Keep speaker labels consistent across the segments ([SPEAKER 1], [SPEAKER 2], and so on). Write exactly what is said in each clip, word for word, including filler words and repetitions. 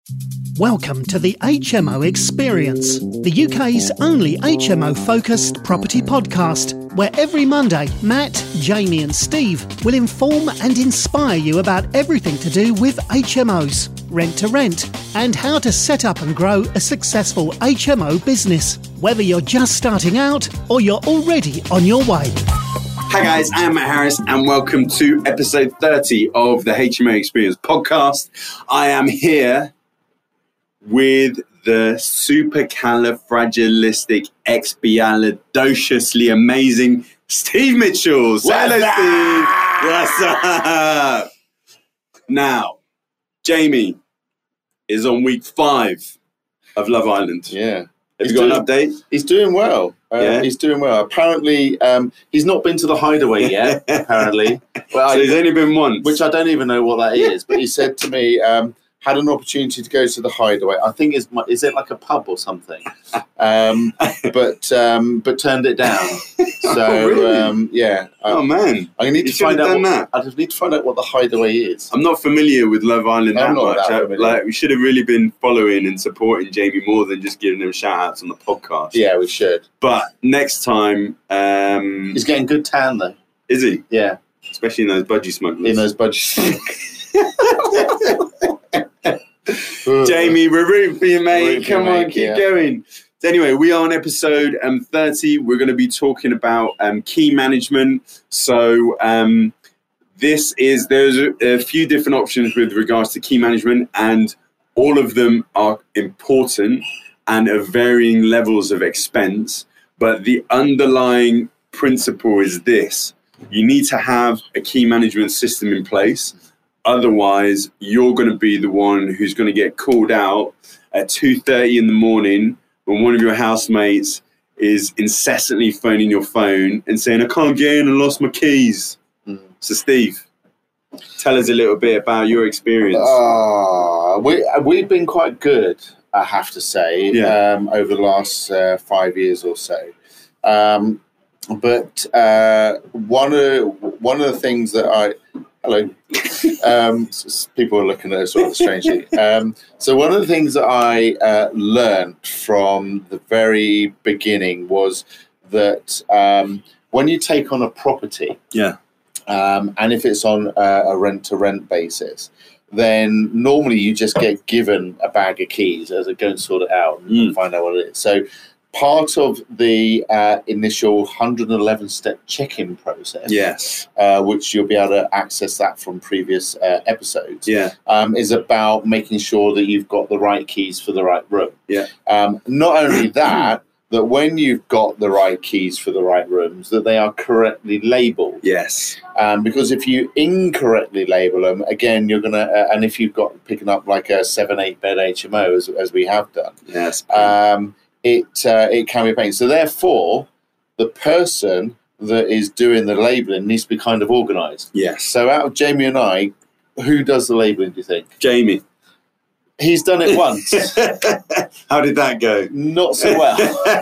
[SPEAKER 1] Welcome to the H M O Experience, the U K's only H M O-focused property podcast, where every Monday, Matt, Jamie and Steve will inform and inspire you about everything to do with H M Os, rent to rent, and how to set up and grow a successful H M O business, whether you're just starting out or you're already on your way.
[SPEAKER 2] Hi guys, I am Matt Harris and welcome to episode thirty of the H M O Experience podcast. I am here with the supercalifragilisticexpialidociously amazing Steve Mitchell. Say hello, Steve. What's up? Now, Jamie is on week five of Love Island.
[SPEAKER 3] Yeah.
[SPEAKER 2] Have
[SPEAKER 3] he's
[SPEAKER 2] you got
[SPEAKER 3] doing,
[SPEAKER 2] an update?
[SPEAKER 3] He's doing well. Uh,
[SPEAKER 2] Yeah.
[SPEAKER 3] He's doing well. Apparently, um, he's not been to the Hideaway yet, apparently. Well,
[SPEAKER 2] So
[SPEAKER 3] I,
[SPEAKER 2] he's only been once.
[SPEAKER 3] which I don't even know what that is. But he said to me, um, had an opportunity to go to the Hideaway. I think it's, my- is it like a pub or something? Um, but um, but turned it down. So,
[SPEAKER 2] Oh, really?
[SPEAKER 3] um, yeah.
[SPEAKER 2] oh
[SPEAKER 3] Um,
[SPEAKER 2] man,
[SPEAKER 3] I need
[SPEAKER 2] You
[SPEAKER 3] to find
[SPEAKER 2] should've
[SPEAKER 3] out.
[SPEAKER 2] done
[SPEAKER 3] What,
[SPEAKER 2] that.
[SPEAKER 3] I just need to find out what the Hideaway is.
[SPEAKER 2] I'm not familiar with Love Island that
[SPEAKER 3] I'm not
[SPEAKER 2] much.
[SPEAKER 3] that
[SPEAKER 2] I-
[SPEAKER 3] familiar.
[SPEAKER 2] like, we should have really been following and supporting Jamie more than just giving him shout outs on the podcast.
[SPEAKER 3] Yeah, we should.
[SPEAKER 2] But next time, um,
[SPEAKER 3] He's getting good tan though.
[SPEAKER 2] is he?
[SPEAKER 3] Yeah,
[SPEAKER 2] Especially in those budgie smugglers.
[SPEAKER 3] in those budgets.
[SPEAKER 2] Jamie, we're rooting for you, mate.
[SPEAKER 3] Rooting for you,
[SPEAKER 2] Come on,
[SPEAKER 3] mate,
[SPEAKER 2] keep
[SPEAKER 3] yeah.
[SPEAKER 2] going. So anyway, we are on episode um, thirty. We're going to be talking about um, key management. So um, this is, there's a, a few different options with regards to key management, and all of them are important and of varying levels of expense. But the underlying principle is this: you need to have a key management system in place. Otherwise, you're going to be the one who's going to get called out at two thirty in the morning when one of your housemates is incessantly phoning your phone and saying, I can't get in, I lost my keys.
[SPEAKER 3] Mm.
[SPEAKER 2] So, Steve, tell us a little bit about your experience.
[SPEAKER 3] Ah, we we've been quite good, I have to say,
[SPEAKER 2] Yeah.
[SPEAKER 3] um, over the last uh, five years or so. Um, but uh, one of one of the things that I hello, um, s- s- people are looking at us sort of strangely. Um, so one of the things that I uh, learned from the very beginning was that um, when you take on a property,
[SPEAKER 2] Yeah.
[SPEAKER 3] um, and if it's on uh, a rent-to-rent basis, then normally you just get given a bag of keys as a go and sort it out and
[SPEAKER 2] Mm.
[SPEAKER 3] find out what it is. So part of the uh, initial one hundred eleven step check-in process,
[SPEAKER 2] Yes.
[SPEAKER 3] uh, which you'll be able to access that from previous uh, episodes,
[SPEAKER 2] Yeah.
[SPEAKER 3] um, is about making sure that you've got the right keys for the right room.
[SPEAKER 2] Yeah.
[SPEAKER 3] Um, not only that, that when you've got the right keys for the right rooms, that they are correctly labelled.
[SPEAKER 2] Yes.
[SPEAKER 3] Um, because if you incorrectly label them, again, you're going to, uh, and if you've got picking up like a seven, eight bed H M O, as, as we have done,
[SPEAKER 2] Yes.
[SPEAKER 3] um, it uh, it can be a pain. So therefore, the person that is doing the labelling needs to be kind of organised.
[SPEAKER 2] yes.
[SPEAKER 3] So out of Jamie and I, who does the labelling, do you think?
[SPEAKER 2] Jamie.
[SPEAKER 3] He's done it once.
[SPEAKER 2] How did that go?
[SPEAKER 3] Not so well.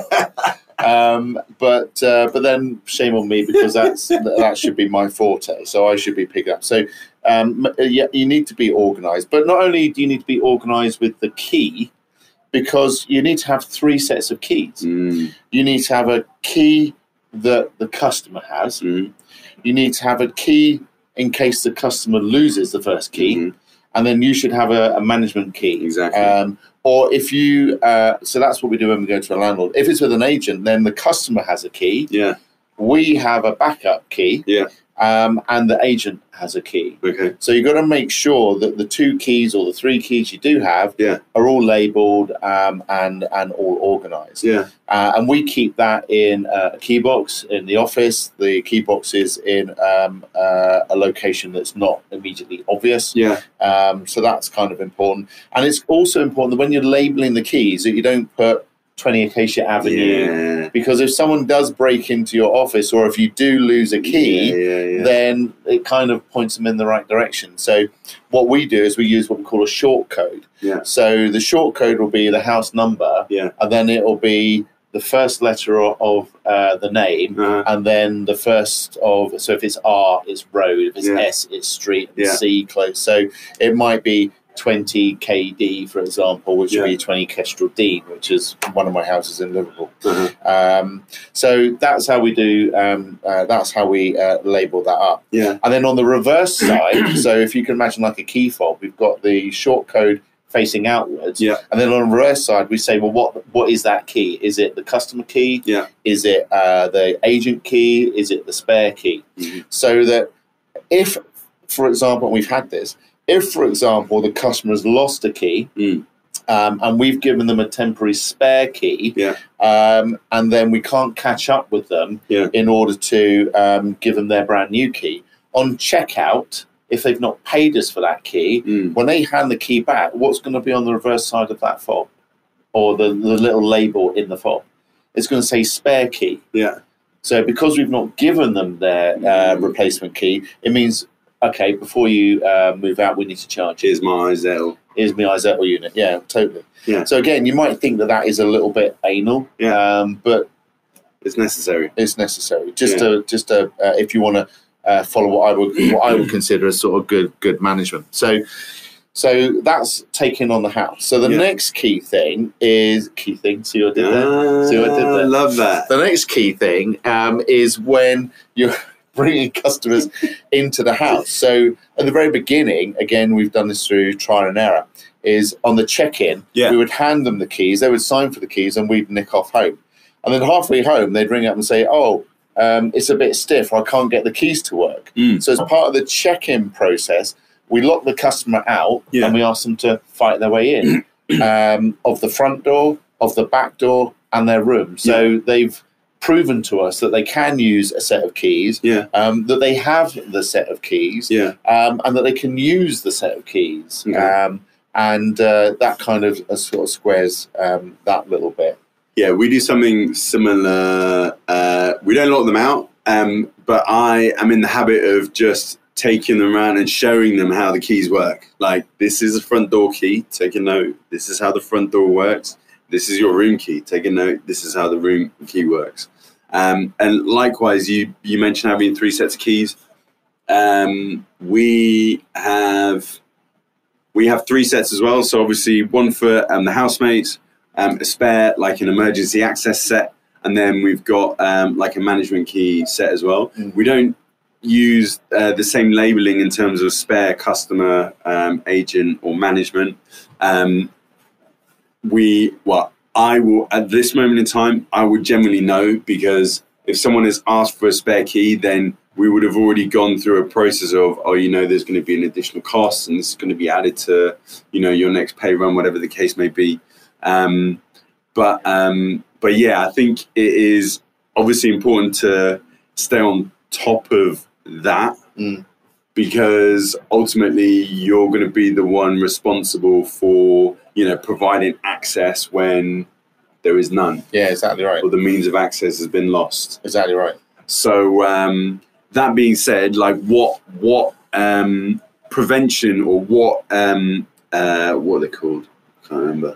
[SPEAKER 3] Um, but uh, but then shame on me, because that's that should be my forte. So I should be picking up. So um, yeah, you need to be organised. But not only do you need to be organised with the key, because you need to have three sets of keys.
[SPEAKER 2] Mm,
[SPEAKER 3] You need to have a key that the customer has.
[SPEAKER 2] mm,
[SPEAKER 3] You need to have a key in case the customer loses the first key.
[SPEAKER 2] mhm.
[SPEAKER 3] And then you should have a, a management key.
[SPEAKER 2] Exactly.
[SPEAKER 3] Um, or if you, uh, so that's what we do when we go to a landlord. If it's with an agent, then the customer has a key.
[SPEAKER 2] Yeah.
[SPEAKER 3] We have a backup key.
[SPEAKER 2] Yeah.
[SPEAKER 3] Um, and the agent has a key.
[SPEAKER 2] Okay.
[SPEAKER 3] So you've got to make sure that the two keys or the three keys you do have
[SPEAKER 2] Yeah.
[SPEAKER 3] are all labelled um, and and all organised.
[SPEAKER 2] Yeah.
[SPEAKER 3] Uh, and we keep that in uh, a key box in the office. The key box is in um, uh, a location that's not immediately obvious.
[SPEAKER 2] Yeah.
[SPEAKER 3] Um, so that's kind of important. And it's also important that when you're labelling the keys, that you don't put twenty Acacia Avenue.
[SPEAKER 2] Yeah.
[SPEAKER 3] Because if someone does break into your office, or if you do lose a key,
[SPEAKER 2] Yeah, yeah, yeah.
[SPEAKER 3] then it kind of points them in the right direction. So what we do is we use what we call a short code.
[SPEAKER 2] Yeah.
[SPEAKER 3] So the short code will be the house number,
[SPEAKER 2] Yeah.
[SPEAKER 3] and then it will be the first letter of, of uh, the name,
[SPEAKER 2] Uh-huh.
[SPEAKER 3] and then the first of, so if it's R, it's road, if it's
[SPEAKER 2] Yeah.
[SPEAKER 3] S, it's street, and
[SPEAKER 2] Yeah.
[SPEAKER 3] C, close. So it might be twenty K D, for example, which
[SPEAKER 2] Yeah.
[SPEAKER 3] would be twenty Kestrel Dean, which is one of my houses in Liverpool.
[SPEAKER 2] Uh-huh.
[SPEAKER 3] Um, so that's how we do. Um, uh, that's how we uh, label that up.
[SPEAKER 2] Yeah.
[SPEAKER 3] And then on the reverse side, so if you can imagine like a key fob, we've got the short code facing outwards.
[SPEAKER 2] Yeah.
[SPEAKER 3] And then on the reverse side, we say, well, what what is that key? Is it the customer key?
[SPEAKER 2] Yeah.
[SPEAKER 3] Is it uh, the agent key? Is it the spare key?
[SPEAKER 2] Mhm.
[SPEAKER 3] So that if, for example, we've had this, if, for example, the customer has lost a key,
[SPEAKER 2] Mm.
[SPEAKER 3] um, and we've given them a temporary spare key,
[SPEAKER 2] Yeah.
[SPEAKER 3] um, and then we can't catch up with them
[SPEAKER 2] Yeah.
[SPEAKER 3] in order to um, give them their brand new key, on checkout, if they've not paid us for that key,
[SPEAKER 2] Mm.
[SPEAKER 3] when they hand the key back, what's going to be on the reverse side of that fob, or the, the little label in the fob? It's going to say spare key.
[SPEAKER 2] Yeah.
[SPEAKER 3] So because we've not given them their uh, replacement key, it means, okay, before you uh, move out, we need to charge you.
[SPEAKER 2] Here's my Izettle.
[SPEAKER 3] Here's my Izettle unit. Yeah, totally.
[SPEAKER 2] Yeah.
[SPEAKER 3] So again, you might think that that is a little bit anal,
[SPEAKER 2] Yeah.
[SPEAKER 3] um, but
[SPEAKER 2] It's necessary.
[SPEAKER 3] it's necessary. Just
[SPEAKER 2] Yeah.
[SPEAKER 3] to, just to, uh, if you want to uh, follow what I would, what I would consider as sort of good, good management. So, so that's taking on the house. So the
[SPEAKER 2] Yeah.
[SPEAKER 3] next key thing is key thing. See what I did there?
[SPEAKER 2] Ah,
[SPEAKER 3] See what I did there?
[SPEAKER 2] love that.
[SPEAKER 3] The next key thing um, is when you're bringing customers into the house. So at the very beginning, again, we've done this through trial and error, is on the check-in,
[SPEAKER 2] Yeah.
[SPEAKER 3] we would hand them the keys, they would sign for the keys, and we'd nick off home. And then halfway home, they'd ring up and say, oh, um, it's a bit stiff, I can't get the keys to work.
[SPEAKER 2] Mm.
[SPEAKER 3] So as part of the check-in process, we lock the customer out
[SPEAKER 2] Yeah.
[SPEAKER 3] and we ask them to fight their way in um, of the front door, of the back door, and their room. So they've proven to us that they can use a set of keys,
[SPEAKER 2] Yeah.
[SPEAKER 3] um, that they have the set of keys,
[SPEAKER 2] Yeah.
[SPEAKER 3] um, and that they can use the set of keys.
[SPEAKER 2] Okay.
[SPEAKER 3] Um, and uh, that kind of uh, sort of squares um, that little bit.
[SPEAKER 2] Yeah, we do something similar. Uh, we don't lock them out, um, but I am in the habit of just taking them around and showing them how the keys work. Like, this is a front door key, take a note. This is how the front door works. This is your room key, take a note. This is how the room key works. Um, and likewise, you, you mentioned having three sets of keys. Um, we have we have three sets as well. So obviously one for um, the housemates, um, a spare, like an emergency access set, and then we've got um, like a management key set as well.
[SPEAKER 3] Mm.
[SPEAKER 2] We don't use uh, the same labeling in terms of spare, customer, um, agent, or management. Um, we, well, I will, at this moment in time, I would generally know, because if someone has asked for a spare key, then we would have already gone through a process of, oh, you know, there's going to be an additional cost and this is going to be added to, you know, your next pay run, whatever the case may be. Um, but, um, but yeah, I think it is obviously important to stay on top of that,
[SPEAKER 3] Mm.
[SPEAKER 2] because ultimately you're going to be the one responsible for, you know, providing access when there is none,
[SPEAKER 3] Yeah, exactly right.
[SPEAKER 2] or the means of access has been lost.
[SPEAKER 3] Exactly right.
[SPEAKER 2] So um, that being said, like what what um, prevention or what um, uh, what are they called? I can't remember.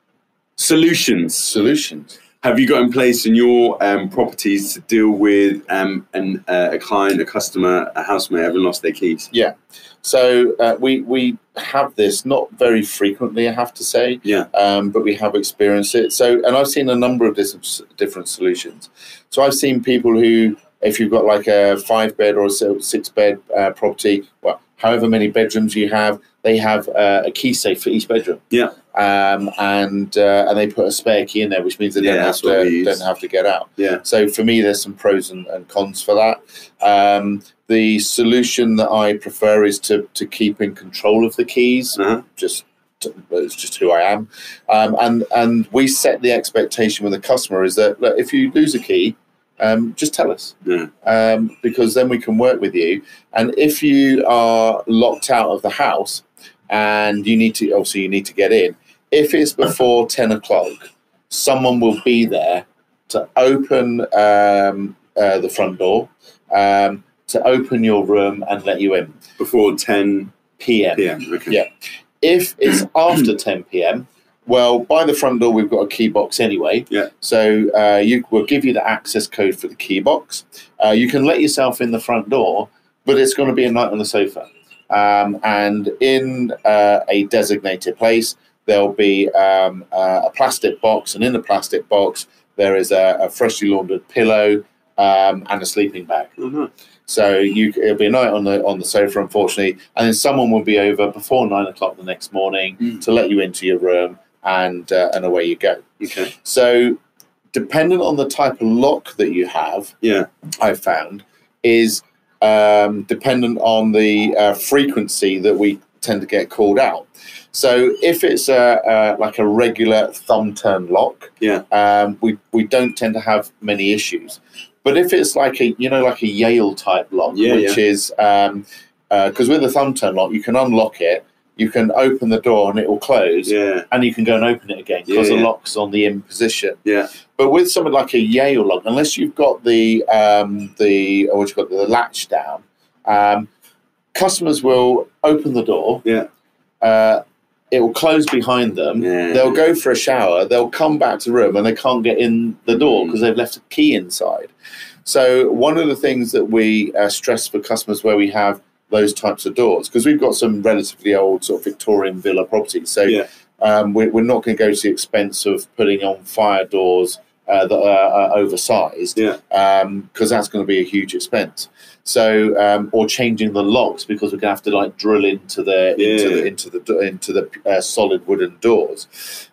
[SPEAKER 2] Solutions
[SPEAKER 3] Solutions.
[SPEAKER 2] have you got in place in your um, properties to deal with um, an, uh, a client, a customer, a housemate having lost their keys?
[SPEAKER 3] Yeah. So uh, we we have this not very frequently, I have to say.
[SPEAKER 2] Yeah.
[SPEAKER 3] Um, but we have experienced it. So, and I've seen a number of different different solutions. So I've seen people who, if you've got like a five bed or a six bed uh, property, well, however many bedrooms you have, they have uh, a key safe for each bedroom.
[SPEAKER 2] Yeah.
[SPEAKER 3] Um, and uh, and they put a spare key in there, which means they
[SPEAKER 2] Yeah,
[SPEAKER 3] don't have
[SPEAKER 2] that's what we
[SPEAKER 3] to
[SPEAKER 2] use.
[SPEAKER 3] don't have to get out.
[SPEAKER 2] Yeah.
[SPEAKER 3] So for me, there's some pros and, and cons for that. Um, the solution that I prefer is to to keep in control of the keys.
[SPEAKER 2] Uh-huh.
[SPEAKER 3] Just it's just who I am, um, and and we set the expectation with the customer is that, look, if you lose a key, um, just tell us,
[SPEAKER 2] Yeah.
[SPEAKER 3] um, because then we can work with you. And if you are locked out of the house and you need to, obviously you need to get in, if it's before ten o'clock, someone will be there to open um, uh, the front door, um, to open your room and let you in.
[SPEAKER 2] Before ten
[SPEAKER 3] P M.
[SPEAKER 2] p.m. Okay.
[SPEAKER 3] Yeah. If it's after ten p.m., well, by the front door, we've got a key box anyway.
[SPEAKER 2] Yeah.
[SPEAKER 3] So uh, you, we'll give you the access code for the key box. Uh, you can let yourself in the front door, but it's going to be a night on the sofa. Um, and in uh, a designated place, there'll be um, uh, a plastic box, and in the plastic box, there is a, a freshly laundered pillow um, and a sleeping bag.
[SPEAKER 2] Mm-hmm.
[SPEAKER 3] So you, it'll be a night on the on the sofa, unfortunately, and then someone will be over before nine o'clock the next morning
[SPEAKER 2] mm.
[SPEAKER 3] to let you into your room, and uh, and away you go.
[SPEAKER 2] Okay.
[SPEAKER 3] So, dependent on the type of lock that you have,
[SPEAKER 2] yeah,
[SPEAKER 3] I've found is um, dependent on the uh, frequency that we tend to get called out. So, if it's a, a like a regular thumb turn lock,
[SPEAKER 2] yeah,
[SPEAKER 3] um, we we don't tend to have many issues. But if it's like a, you know, like a Yale type lock,
[SPEAKER 2] yeah,
[SPEAKER 3] which
[SPEAKER 2] yeah.
[SPEAKER 3] is, um, because uh, with a thumb turn lock, you can unlock it, you can open the door and it will close,
[SPEAKER 2] yeah.
[SPEAKER 3] and you can go and open it again because
[SPEAKER 2] yeah,
[SPEAKER 3] the
[SPEAKER 2] yeah.
[SPEAKER 3] lock's on the in position.
[SPEAKER 2] Yeah.
[SPEAKER 3] But with something like a Yale lock, unless you've got the, um, the or what you got, the latch down, um, customers will open the door.
[SPEAKER 2] Yeah.
[SPEAKER 3] Uh, it will close behind them.
[SPEAKER 2] Yeah.
[SPEAKER 3] They'll go for a shower. They'll come back to the room and they can't get in the door because mm. they've left a key inside. So one of the things that we uh, stress for customers where we have those types of doors, because we've got some relatively old sort of Victorian villa properties, so
[SPEAKER 2] yeah.
[SPEAKER 3] um, we're, we're not going to go to the expense of putting on fire doors uh, that are, are oversized,
[SPEAKER 2] yeah.
[SPEAKER 3] um, because that's going to be a huge expense. So, um, or changing the locks because we're going to have to like drill into the
[SPEAKER 2] yeah.
[SPEAKER 3] into the into the into the uh, solid wooden doors.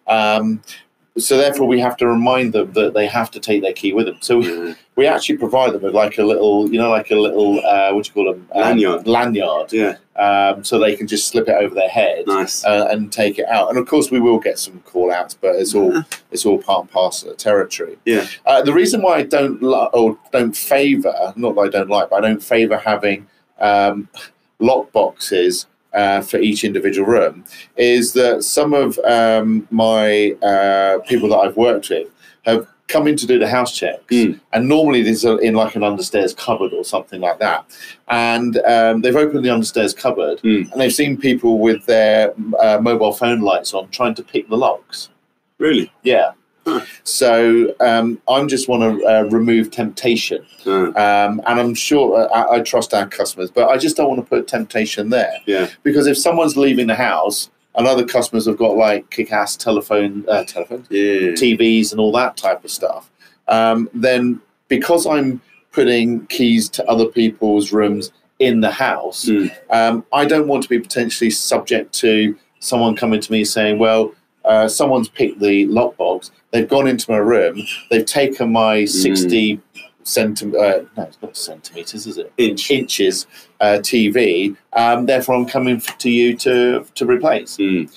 [SPEAKER 3] Um, so therefore, we have to remind them that they have to take their key with them. So
[SPEAKER 2] yeah.
[SPEAKER 3] we, we actually provide them with like a little, you know, like a little uh, what do you call them? Um,
[SPEAKER 2] lanyard.
[SPEAKER 3] Lanyard.
[SPEAKER 2] Yeah.
[SPEAKER 3] Um, so they can just slip it over their head.
[SPEAKER 2] Nice.
[SPEAKER 3] uh, and take it out. And of course, we will get some call outs, but it's all
[SPEAKER 2] yeah.
[SPEAKER 3] it's all part and parcel of the territory.
[SPEAKER 2] Yeah.
[SPEAKER 3] Uh, the reason why I don't li- or don't favour, not that I don't like, but I don't favour having um, lock boxes uh, for each individual room is that some of um, my uh, people that I've worked with have come in to do the house checks,
[SPEAKER 2] mm.
[SPEAKER 3] and normally these are in like an understairs cupboard or something like that, and um, they've opened the understairs cupboard
[SPEAKER 2] mm.
[SPEAKER 3] and they've seen people with their uh, mobile phone lights on trying to pick the locks.
[SPEAKER 2] Really?
[SPEAKER 3] Yeah.
[SPEAKER 2] Huh.
[SPEAKER 3] So um, I just want to uh, remove temptation,
[SPEAKER 2] huh.
[SPEAKER 3] um, and I'm sure uh, I, I trust our customers, but I just don't want to put temptation there.
[SPEAKER 2] Yeah.
[SPEAKER 3] Because if someone's leaving the house and other customers have got like kick-ass telephone, uh, telephones,
[SPEAKER 2] yeah.
[SPEAKER 3] T Vs and all that type of stuff, um, then because I'm putting keys to other people's rooms in the house,
[SPEAKER 2] mm.
[SPEAKER 3] um, I don't want to be potentially subject to someone coming to me saying, well, uh, someone's picked the lockbox, they've gone into my room, they've taken my sixty mm. centimeter, uh, no, it's not centimeters, is it?
[SPEAKER 2] Inch.
[SPEAKER 3] Inches uh, T V. Um, therefore, I'm coming to you to to replace.
[SPEAKER 2] Mm.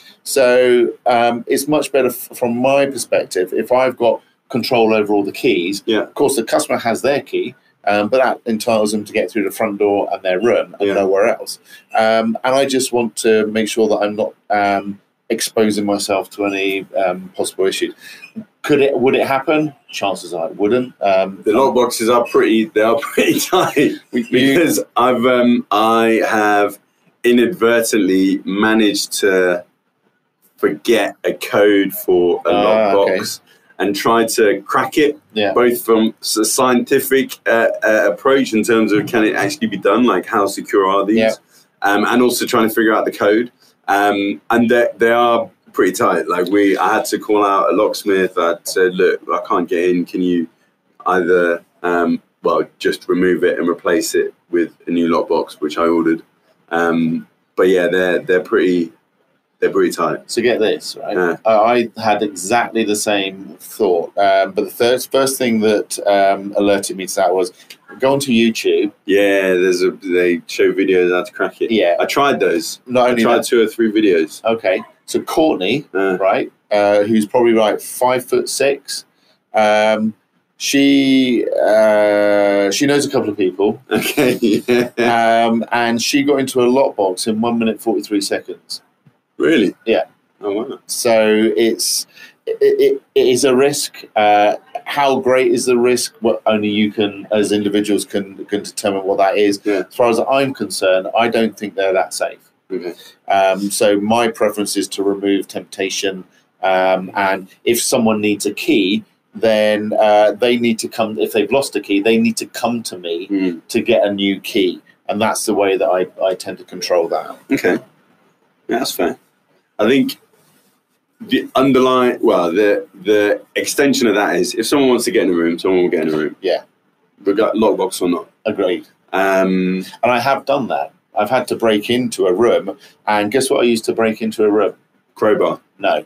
[SPEAKER 3] So um, it's much better f- from my perspective if I've got control over all the keys.
[SPEAKER 2] Yeah.
[SPEAKER 3] Of course, the customer has their key, um, but that entitles them to get through the front door and their room and
[SPEAKER 2] yeah.
[SPEAKER 3] nowhere else. Um, and I just want to make sure that I'm not um, exposing myself to any um, possible issues. Could it? Would it happen? Chances are it wouldn't. Um,
[SPEAKER 2] the lock boxes are pretty. They are pretty tight because I've um, I have inadvertently managed to forget a code for a
[SPEAKER 3] Ah,
[SPEAKER 2] lock
[SPEAKER 3] okay.
[SPEAKER 2] box and tried to crack it.
[SPEAKER 3] Yeah.
[SPEAKER 2] Both from a scientific uh, uh, approach in terms of can it actually be done, like how secure are these,
[SPEAKER 3] Yeah.
[SPEAKER 2] um, and also trying to figure out the code. Um, and they they are pretty tight. Like we, I had to call out a locksmith that said, "Look, I can't get in. Can you either, um, well, just remove it and replace it with a new lockbox," which I ordered. Um, but yeah, they're they're pretty they're pretty tight.
[SPEAKER 3] So get this, right?
[SPEAKER 2] Yeah.
[SPEAKER 3] Uh, I had exactly the same thought, um, but the first first thing that um, alerted me to that was go onto YouTube.
[SPEAKER 2] Yeah, there's a they show videos how to crack it.
[SPEAKER 3] Yeah,
[SPEAKER 2] I tried those.
[SPEAKER 3] Not
[SPEAKER 2] I
[SPEAKER 3] only
[SPEAKER 2] tried
[SPEAKER 3] that,
[SPEAKER 2] two or three videos.
[SPEAKER 3] okay. So Courtney,
[SPEAKER 2] Uh,
[SPEAKER 3] right, uh, who's probably like five foot six, um, she uh, she knows a couple of people,
[SPEAKER 2] Okay. Yeah.
[SPEAKER 3] um, and she got into a lockbox in one minute forty three seconds.
[SPEAKER 2] Really?
[SPEAKER 3] Yeah.
[SPEAKER 2] Oh wow.
[SPEAKER 3] So it's it, it, it is a risk. Uh, how great is the risk? Well, only you can, as individuals, can can determine what that is.
[SPEAKER 2] Yeah.
[SPEAKER 3] As far as I'm concerned, I don't think they're that safe.
[SPEAKER 2] Okay.
[SPEAKER 3] Um, so my preference is to remove temptation. Um, and if someone needs a key, then uh, they need to come. If they've lost a key, they need to come to me
[SPEAKER 2] Mm.
[SPEAKER 3] to get a new key. and that's the way that I, I tend to control that.
[SPEAKER 2] Okay, yeah, that's fair. I think the underlying, well, the the extension of that is if someone wants to get in a room, someone will get in a room.
[SPEAKER 3] Yeah,
[SPEAKER 2] regardless lockbox or not.
[SPEAKER 3] Agreed.
[SPEAKER 2] Um,
[SPEAKER 3] and I have done that. I've had to break into a room, and guess what I used to break into a room?
[SPEAKER 2] Crowbar.
[SPEAKER 3] No.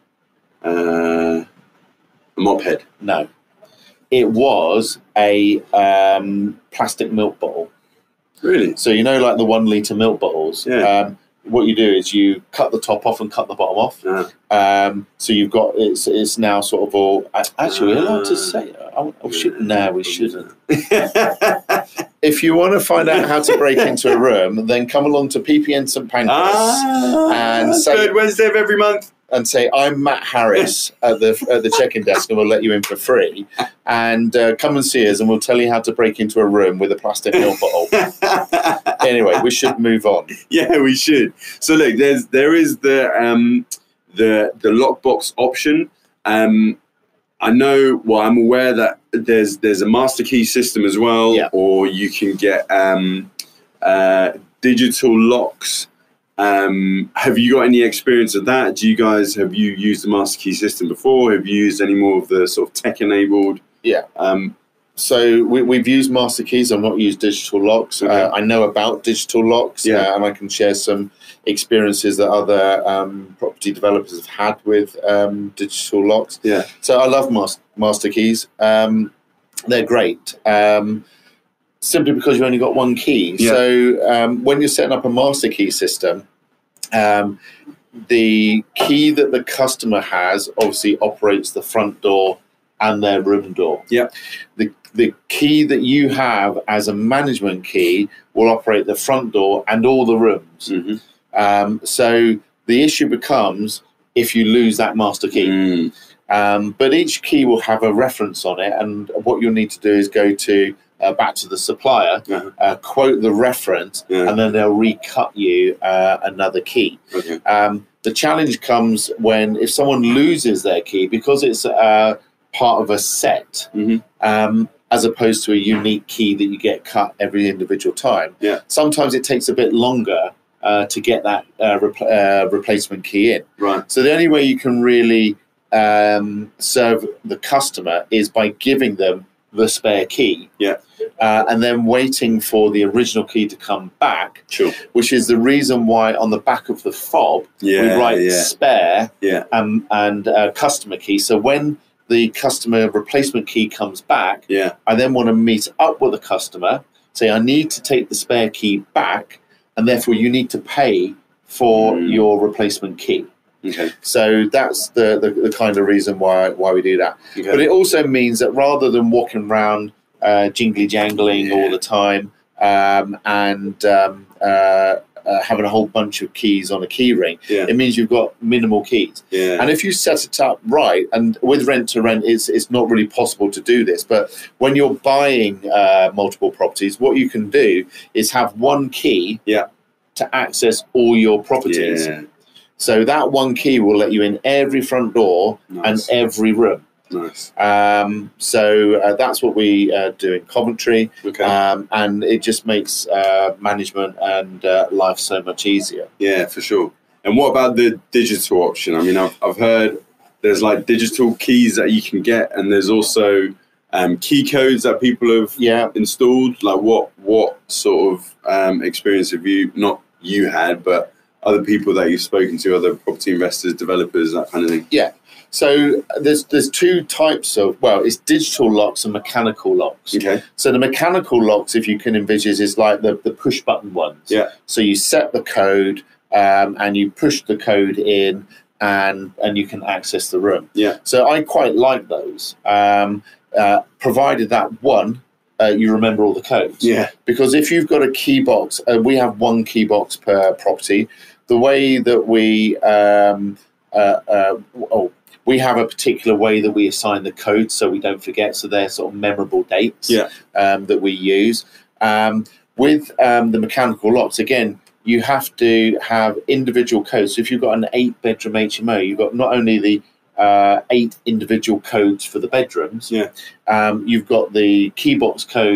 [SPEAKER 2] Uh, a mop head.
[SPEAKER 3] No. It was a um, plastic milk bottle.
[SPEAKER 2] Really?
[SPEAKER 3] So you know, like the one litre milk bottles.
[SPEAKER 2] Yeah.
[SPEAKER 3] Um, what you do is you cut the top off and cut the bottom off.
[SPEAKER 2] Uh,
[SPEAKER 3] Um, so you've got it's it's now sort of all. Actually, we're allowed to say. Oh, oh shit! No, we shouldn't. If you want to find out how to break into a room, then come along to P P N St Pancras
[SPEAKER 2] ah,
[SPEAKER 3] and say,
[SPEAKER 2] third Wednesday of every month.
[SPEAKER 3] and say, I'm Matt Harris at the at the check-in desk, and we'll let you in for free. And uh, come and see us, and we'll tell you how to break into a room with a plastic milk bottle. Anyway, we should move on.
[SPEAKER 2] Yeah, we should. So look, there's there is the um, the the lockbox option. Um, I know. Well, I'm aware that there's there's a master key system as well,
[SPEAKER 3] yeah.
[SPEAKER 2] or you can get um, uh, digital locks. Um, have you got any experience of that? Do you guys have you used the master key system before? Have you used any more of the sort of tech enabled?
[SPEAKER 3] Yeah. Um, so we, we've used master keys. I've not used digital locks.
[SPEAKER 2] Okay.
[SPEAKER 3] Uh, I know about digital locks,
[SPEAKER 2] yeah.
[SPEAKER 3] uh, and I can share some experiences that other um, property developers have had with um, digital locks.
[SPEAKER 2] Yeah.
[SPEAKER 3] So I love mas- master keys. Um, they're great. Um, simply because you only got one key.
[SPEAKER 2] Yeah.
[SPEAKER 3] So um, when you're setting up a master key system, um, the key that the customer has obviously operates the front door and their room door.
[SPEAKER 2] Yeah.
[SPEAKER 3] The the key that you have as a management key will operate the front door and all the rooms.
[SPEAKER 2] Mm-hmm.
[SPEAKER 3] Um, so the issue becomes if you lose that master key.
[SPEAKER 2] Mm.
[SPEAKER 3] Um, but each key will have a reference on it, and what you'll need to do is go to uh, back to the supplier,
[SPEAKER 2] Uh-huh.
[SPEAKER 3] uh, quote the reference,
[SPEAKER 2] Yeah.
[SPEAKER 3] and then they'll recut you uh, another key.
[SPEAKER 2] Okay.
[SPEAKER 3] Um, the challenge comes when if someone loses their key, because it's uh, part of a set,
[SPEAKER 2] Mm-hmm.
[SPEAKER 3] um, as opposed to a unique key that you get cut every individual time.
[SPEAKER 2] Yeah.
[SPEAKER 3] Sometimes it takes a bit longer uh, to get that uh, repl- uh, replacement key in.
[SPEAKER 2] Right.
[SPEAKER 3] So the only way you can really um, serve the customer is by giving them the spare key.
[SPEAKER 2] Yeah.
[SPEAKER 3] Uh, and then waiting for the original key to come back,
[SPEAKER 2] Sure.
[SPEAKER 3] which is the reason why on the back of the fob
[SPEAKER 2] Yeah,
[SPEAKER 3] we write
[SPEAKER 2] yeah.
[SPEAKER 3] spare
[SPEAKER 2] Yeah.
[SPEAKER 3] um, and uh, customer key. So when the customer replacement key comes back,
[SPEAKER 2] Yeah.
[SPEAKER 3] I then want to meet up with the customer, say I need to take the spare key back, and therefore you need to pay for
[SPEAKER 2] Mm.
[SPEAKER 3] your replacement key.
[SPEAKER 2] Okay.
[SPEAKER 3] So that's the, the, the kind of reason why why we do that.
[SPEAKER 2] Okay.
[SPEAKER 3] But it also means that rather than walking around uh, jingly jangling
[SPEAKER 2] Yeah.
[SPEAKER 3] all the time um, and um, uh, uh, having a whole bunch of keys on a key ring,
[SPEAKER 2] Yeah.
[SPEAKER 3] it means you've got minimal keys.
[SPEAKER 2] Yeah.
[SPEAKER 3] And if you set it up right, and with rent to rent, it's it's not really possible to do this. But when you're buying uh, multiple properties, what you can do is have one key
[SPEAKER 2] Yeah.
[SPEAKER 3] to access all your properties.
[SPEAKER 2] Yeah.
[SPEAKER 3] So that one key will let you in every front door
[SPEAKER 2] Nice.
[SPEAKER 3] and every room.
[SPEAKER 2] Nice.
[SPEAKER 3] Um, so uh, that's what we uh, do in Coventry,
[SPEAKER 2] Okay.
[SPEAKER 3] um, and it just makes uh, management and uh, life so much easier.
[SPEAKER 2] Yeah, for sure. And what about the digital option? I mean, I've, I've heard there's like digital keys that you can get, and there's also um, key codes that people have
[SPEAKER 3] Yeah.
[SPEAKER 2] installed. Like, what what sort of um, experience have you, not you had, but other people that you've spoken to, other property investors, developers, that kind of thing?
[SPEAKER 3] Yeah. So there's there's two types of, well, it's digital locks and mechanical locks.
[SPEAKER 2] Okay.
[SPEAKER 3] So the mechanical locks, if you can envisage, is like the, the push button ones.
[SPEAKER 2] Yeah.
[SPEAKER 3] So you set the code um, and you push the code in and and you can access the room.
[SPEAKER 2] Yeah.
[SPEAKER 3] So I quite like those, um, uh, provided that one, uh, you remember all the codes.
[SPEAKER 2] Yeah.
[SPEAKER 3] Because if you've got a key box, uh, we have one key box per property. The way that we, um, uh, uh, oh, we have a particular way that we assign the codes so we don't forget. So they're sort of memorable dates
[SPEAKER 2] Yeah.
[SPEAKER 3] um, that we use. Um, with um, the mechanical locks, again, you have to have individual codes. So if you've got an eight-bedroom H M O, you've got not only the uh, eight individual codes for the bedrooms,
[SPEAKER 2] Yeah.
[SPEAKER 3] um, you've got the key box code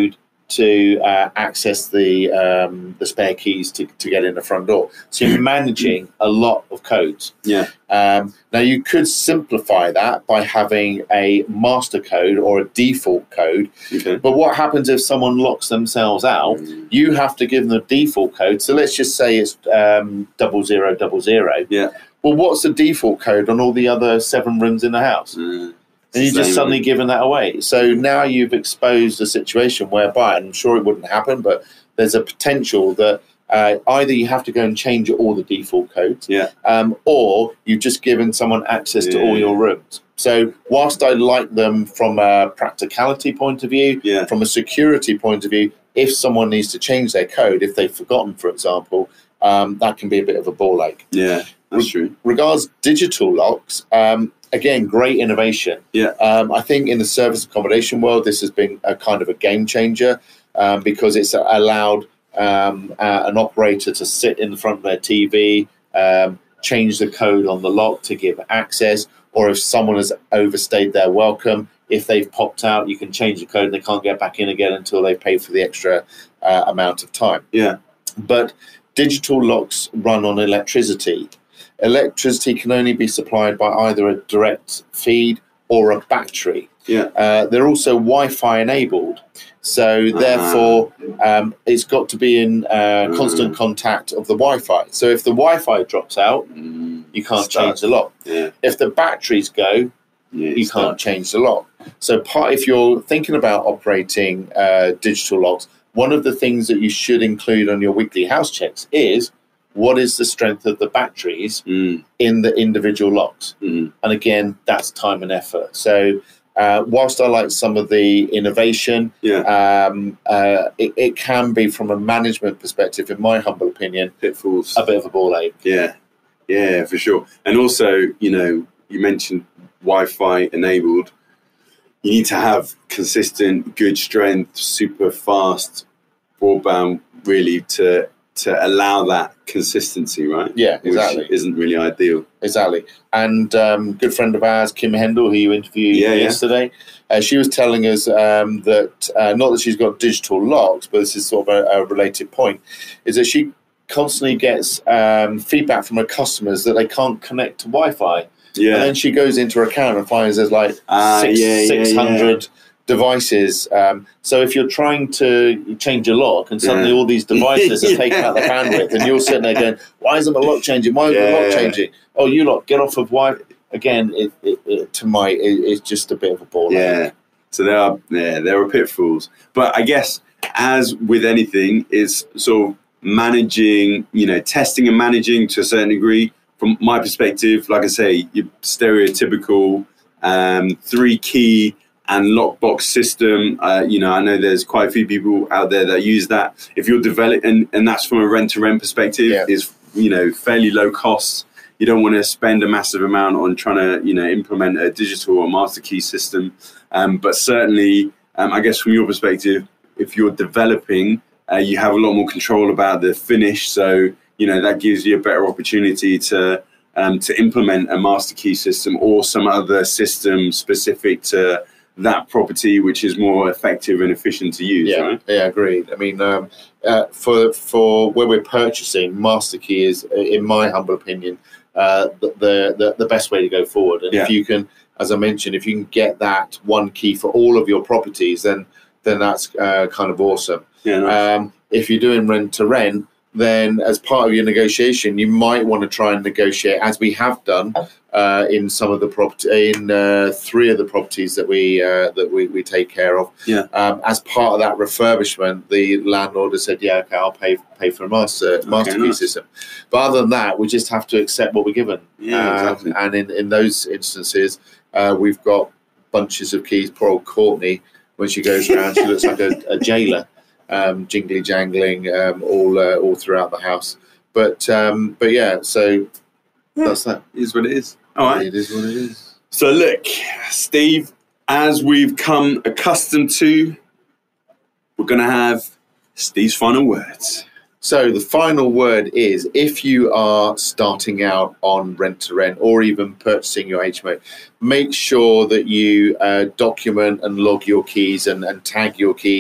[SPEAKER 3] to uh, access the um, the spare keys to, to get in the front door. So you're managing a lot of codes.
[SPEAKER 2] Yeah.
[SPEAKER 3] Um, now you could simplify that by having a master code or a default code.
[SPEAKER 2] Okay.
[SPEAKER 3] But what happens if someone locks themselves out? Mm. You have to give them the default code. So let's just say it's um, double zero double zero.
[SPEAKER 2] Yeah.
[SPEAKER 3] Well, what's the default code on all the other seven rooms in the house?
[SPEAKER 2] Mm.
[SPEAKER 3] And you're just suddenly giving that away. So now you've exposed a situation whereby, and I'm sure it wouldn't happen, but there's a potential that uh, either you have to go and change all the default codes,
[SPEAKER 2] yeah,
[SPEAKER 3] um, or you've just given someone access
[SPEAKER 2] yeah.
[SPEAKER 3] to all your rooms. So whilst I like them from a practicality point of view,
[SPEAKER 2] yeah.
[SPEAKER 3] from a security point of view, if someone needs to change their code, if they've forgotten, for example, um, that can be a bit of a ball ache.
[SPEAKER 2] Yeah, that's
[SPEAKER 3] Re-
[SPEAKER 2] true.
[SPEAKER 3] Regards digital locks, um, again, great innovation.
[SPEAKER 2] Yeah.
[SPEAKER 3] Um, I think in the service accommodation world, this has been a kind of a game changer um, because it's allowed um, uh, an operator to sit in front of their T V, um, change the code on the lock to give access, or if someone has overstayed their welcome, if they've popped out, you can change the code and they can't get back in again until they pay for the extra uh, amount of time.
[SPEAKER 2] Yeah.
[SPEAKER 3] But digital locks run on electricity. Electricity can only be supplied by either a direct feed or a battery.
[SPEAKER 2] Yeah.
[SPEAKER 3] Uh, they're also Wi-Fi enabled, so uh-huh. therefore um, it's got to be in uh, constant uh-huh. contact of the Wi-Fi. So if the Wi-Fi drops out, mm, you can't stuck. change the lock.
[SPEAKER 2] Yeah.
[SPEAKER 3] If the batteries go, yeah, you stuck. can't change the lock. So part, if you're thinking about operating uh, digital locks, one of the things that you should include on your weekly house checks is what is the strength of the batteries mm. in the individual locks? Mm. And again, that's time and effort. So uh, whilst I like some of the innovation,
[SPEAKER 2] yeah.
[SPEAKER 3] um, uh, it, it can be, from a management perspective, in my humble opinion,
[SPEAKER 2] pitfalls,
[SPEAKER 3] a bit of a ball ache.
[SPEAKER 2] Yeah, yeah, for sure. And also, you know, you mentioned Wi-Fi enabled. You need to have consistent, good strength, super fast broadband, really, to to allow that consistency, right?
[SPEAKER 3] Yeah, exactly.
[SPEAKER 2] Which isn't really ideal.
[SPEAKER 3] Exactly. And um, good friend of ours, Kim Hendel, who you interviewed
[SPEAKER 2] yeah,
[SPEAKER 3] yesterday, yeah. Uh, she was telling us um, that, uh, not that she's got digital locks, but this is sort of a, a related point, is that she constantly gets um, feedback from her customers that they can't connect to Wi-Fi.
[SPEAKER 2] Yeah.
[SPEAKER 3] And then she goes into her account and finds there's like
[SPEAKER 2] uh,
[SPEAKER 3] six,
[SPEAKER 2] yeah, yeah,
[SPEAKER 3] six hundred
[SPEAKER 2] yeah.
[SPEAKER 3] devices. Um, so if you're trying to change a lock and suddenly
[SPEAKER 2] yeah.
[SPEAKER 3] all these devices are taking out the bandwidth, and you're sitting there going, why isn't the lock changing? Why isn't
[SPEAKER 2] yeah.
[SPEAKER 3] the lock changing? Oh, you lot, get off of Wi-Fi. Again, it, it, it, to my, it, it's just a bit of a ball.
[SPEAKER 2] Yeah. So there are, yeah, there are pitfalls. But I guess, as with anything, is sort of managing, you know, testing and managing to a certain degree. From my perspective, like I say, your stereotypical um, three key and lockbox system. Uh, you know, I know there's quite a few people out there that use that. If you're developing, and, and that's from a rent to rent perspective,
[SPEAKER 3] yeah.
[SPEAKER 2] is, you know, fairly low cost. You don't want to spend a massive amount on trying to, you know, implement a digital or master key system. Um, but certainly, um, I guess from your perspective, if you're developing, uh, you have a lot more control about the finish. So, you know, that gives you a better opportunity to um, to implement a master key system or some other system specific to that property, which is more effective and efficient to use.
[SPEAKER 3] Yeah,
[SPEAKER 2] right?
[SPEAKER 3] Yeah, agreed. I mean, um, uh, for for where we're purchasing, master key is, in my humble opinion, uh, the, the the best way to go forward. And
[SPEAKER 2] yeah.
[SPEAKER 3] if you can, as I mentioned, if you can get that one key for all of your properties, then then that's uh, kind of awesome.
[SPEAKER 2] Yeah. Nice.
[SPEAKER 3] Um, if you're doing rent to rent, then as part of your negotiation, you might want to try and negotiate, as we have done uh, in some of the property, in uh, three of the properties that we uh, that we, we take care of.
[SPEAKER 2] Yeah.
[SPEAKER 3] Um, as part of that refurbishment, the landlord has said, "Yeah, okay, I'll pay pay for a master master
[SPEAKER 2] okay,
[SPEAKER 3] key
[SPEAKER 2] nice.
[SPEAKER 3] system." But other than that, we just have to accept what we're given.
[SPEAKER 2] Yeah,
[SPEAKER 3] um,
[SPEAKER 2] exactly.
[SPEAKER 3] And in in those instances, uh, we've got bunches of keys. Poor old Courtney, when she goes around, she looks like a, a jailer. Um, jingly jangling um, all uh, all throughout the house, but um, but yeah, so yeah. that's that.
[SPEAKER 2] It is what it is. All right,
[SPEAKER 3] it is what it is.
[SPEAKER 2] So look, Steve, as we've come accustomed to, we're going to have Steve's final words.
[SPEAKER 3] So the final word is, if you are starting out on rent to rent or even purchasing your H M O, make sure that you uh, document and log your keys and, and tag your keys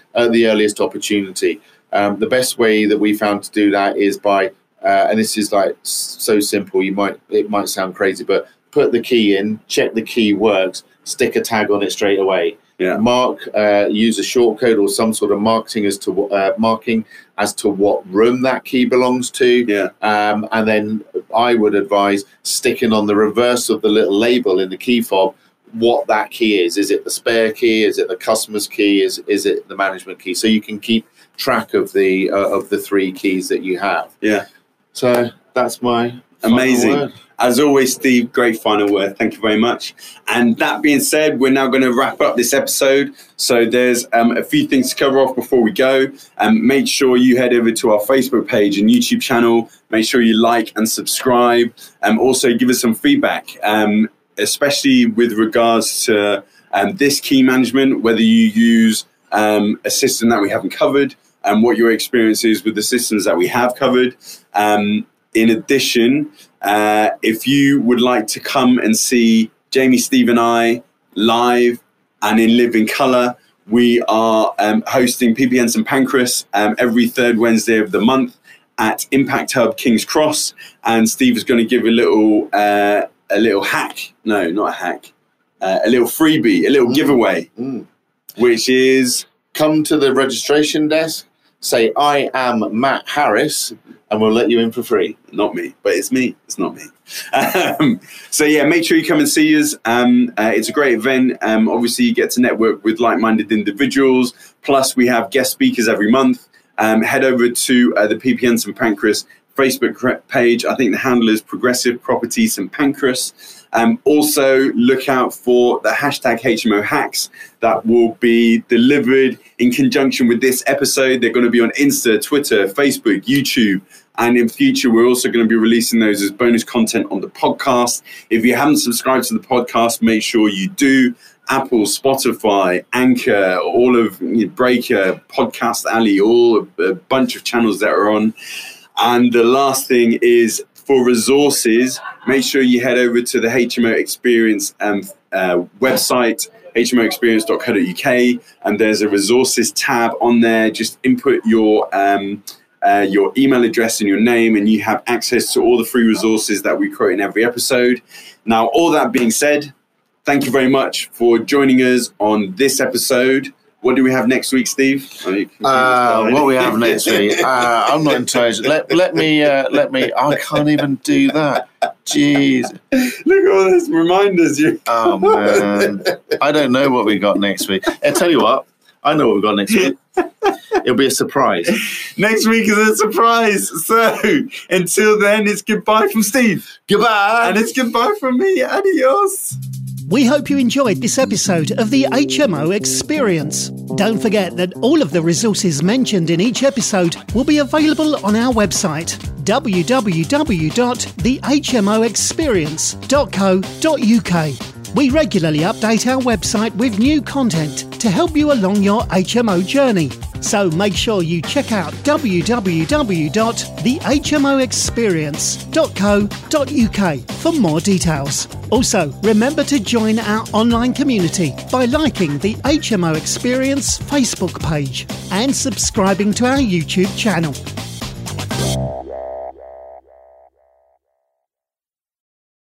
[SPEAKER 3] at the earliest opportunity. Um, the best way that we found to do that is by, uh, and this is like so simple, you might it might sound crazy, but put the key in, check the key works, stick a tag on it straight away.
[SPEAKER 2] Yeah.
[SPEAKER 3] Mark, uh, use a shortcode or some sort of marketing as to uh, marking as to what room that key belongs to.
[SPEAKER 2] Yeah.
[SPEAKER 3] Um, and then I would advise sticking on the reverse of the little label in the key fob what that key is. Is it the spare key? Is it the customer's key? Is is it the management key? So you can keep track of the uh, of the three keys that you have.
[SPEAKER 2] Yeah.
[SPEAKER 3] So that's my
[SPEAKER 2] amazing.
[SPEAKER 3] final word.
[SPEAKER 2] As always, Steve, great final word. Thank you very much. And that being said, we're now going to wrap up this episode. So there's um, a few things to cover off before we go. Um, make sure you head over to our Facebook page and YouTube channel. Make sure you like and subscribe. And um, also give us some feedback, um, especially with regards to um, this key management, whether you use um, a system that we haven't covered and what your experience is with the systems that we have covered. Um, in addition, uh, if you would like to come and see Jamie, Steve and I live and in living colour, we are um, hosting P P N St Pancras um, every third Wednesday of the month at Impact Hub King's Cross. And Steve is going to give a little uh, a little hack. No, not a hack. Uh, a little freebie, a little mm. giveaway, mm. which is...
[SPEAKER 3] Come to the registration desk, say, I am Matt Harris, and we'll let you in for free.
[SPEAKER 2] Not me, but it's me. It's not me. Um, so, yeah, make sure you come and see us. Um, uh, it's a great event. Um, obviously, you get to network with like-minded individuals. Plus, we have guest speakers every month. Um, head over to uh, the P P N St Pancras Facebook page. I think the handle is Progressive Property St Pancras. Um, also, look out for the hashtag H M O hacks that will be delivered in conjunction with this episode. They're going to be on Insta, Twitter, Facebook, YouTube. And in future, we're also going to be releasing those as bonus content on the podcast. If you haven't subscribed to the podcast, make sure you do. Apple, Spotify, Anchor, all of you know, Breaker, Podcast Alley, all a, a bunch of channels that are on. And the last thing is, for resources, make sure you head over to the H M O Experience um, uh, website, H M O experience dot co dot U K, and there's a resources tab on there. Just input your um, uh, your email address and your name, and you have access to all the free resources that we quote in every episode. Now, all that being said, thank you very much for joining us on this episode. What do we have next week, Steve?
[SPEAKER 3] Uh, what we have next week? Uh, I'm not entirely sure. Let, let me, uh, let me, I can't even do that. Jeez.
[SPEAKER 2] Look at all those reminders. You.
[SPEAKER 3] Oh, man. I don't know what we got next week. I'll tell you what, I know what we've got next week. It'll be a surprise.
[SPEAKER 2] Next week is a surprise. So until then, it's goodbye from Steve.
[SPEAKER 3] Goodbye.
[SPEAKER 2] And it's goodbye from me. Adios.
[SPEAKER 1] We hope you enjoyed this episode of the H M O Experience. Don't forget that all of the resources mentioned in each episode will be available on our website, w w w dot the h m o experience dot co dot u k. We regularly update our website with new content to help you along your H M O journey. So make sure you check out w w w dot the h m o experience dot co dot u k for more details. Also, remember to join our online community by liking the H M O Experience Facebook page and subscribing to our YouTube channel.